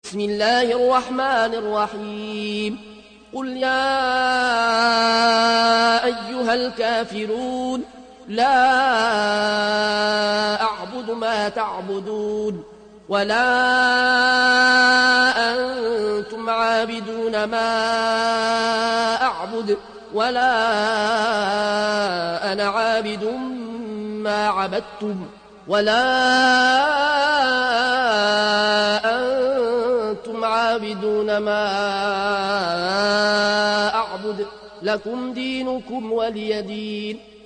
بسم الله الرحمن الرحيم قل يا أيها الكافرون لا أعبد ما تعبدون ولا أنتم عابدون ما أعبد ولا أنا عابد ما عبدتم ولا أنتم عابدون ما أعبد لكم دينكم ولي دين.